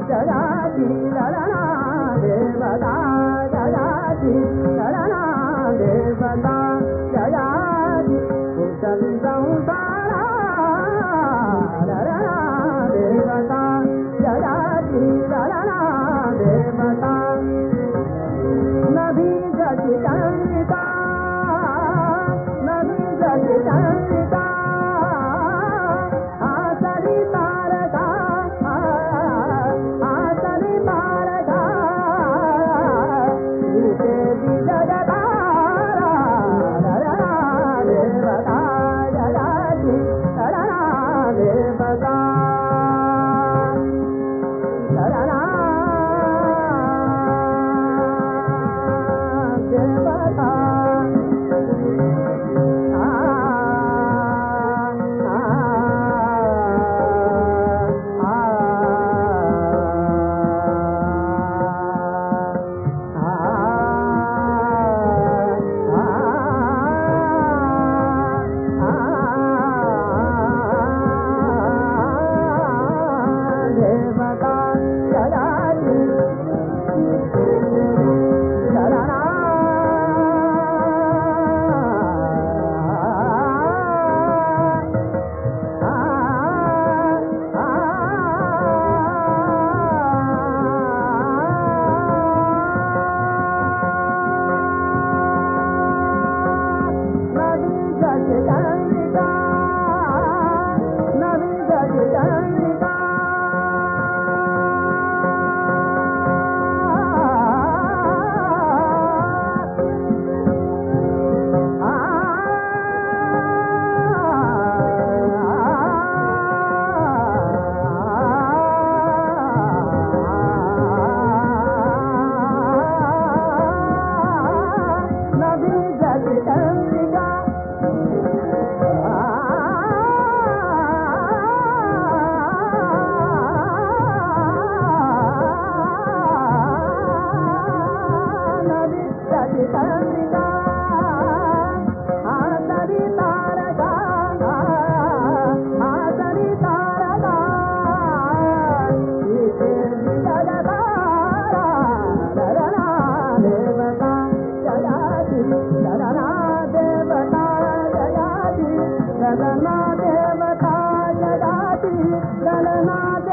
जयाति ललना देवता जयाति ललना देवता जयाति कुशली संसारा ललना देवता जयाति ललना देवता नभी जति चंद्रिका नभी जति चंद्रिका आसरी तारका आसरी तारका इसे विजयतारा ललना देवता जयाति ललना देवता ललना देवता देवता जयाति ललना नवी जति चंद्रिका नवी जति चंद्रिका नवी जति चंद्रिका नवी जति चंद्रिका आसरी तारका आसरी तारका इसे विजयतारा ललना देवता जयाति ललना देवता जयाति ललना देवता जयाति ललना